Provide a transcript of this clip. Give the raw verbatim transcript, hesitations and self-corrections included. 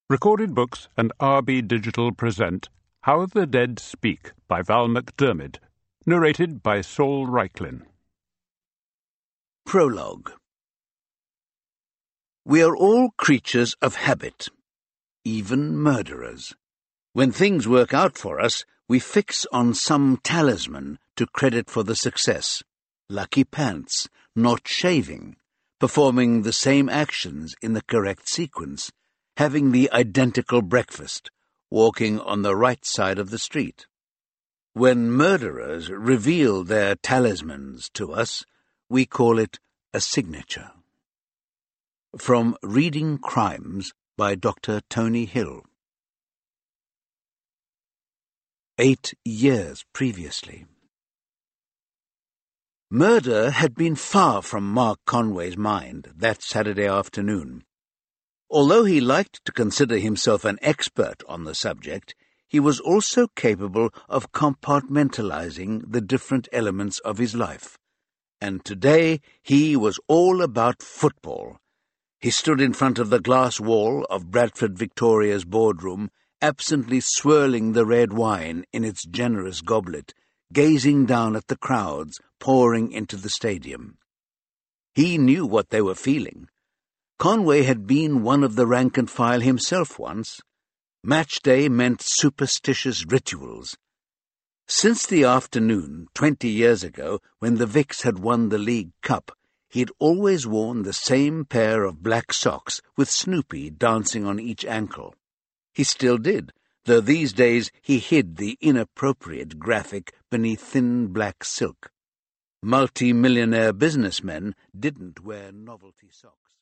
Recorded Books and R B Digital present How the Dead Speak by Val McDermid, narrated by Saul Reiklin. Prologue. We are all creatures of habit, even murderers. When things work out for us, we fix on some talisman to credit for the success. Lucky pants, not shaving, performing the same actions in the correct sequence, having the identical breakfast, walking on the right side of the street. When murderers reveal their talismans to us, we call it a signature. From Reading Crimes by Doctor Tony Hill. Eight years previously. Murder had been far from Mark Conway's mind that Saturday afternoon. Although he liked to consider himself an expert on the subject, he was also capable of compartmentalizing the different elements of his life. And today he was all about football. He stood in front of the glass wall of Bradford Victoria's boardroom, absently swirling the red wine in its generous goblet, gazing down at the crowds pouring into the stadium. He knew what they were feeling. Conway had been one of the rank and file himself once. Match day meant superstitious rituals. Since the afternoon, twenty years ago, when the Vicks had won the League Cup, he had always worn the same pair of black socks with Snoopy dancing on each ankle. He still did, though these days he hid the inappropriate graphic beneath thin black silk. Multi-millionaire businessmen didn't wear novelty socks.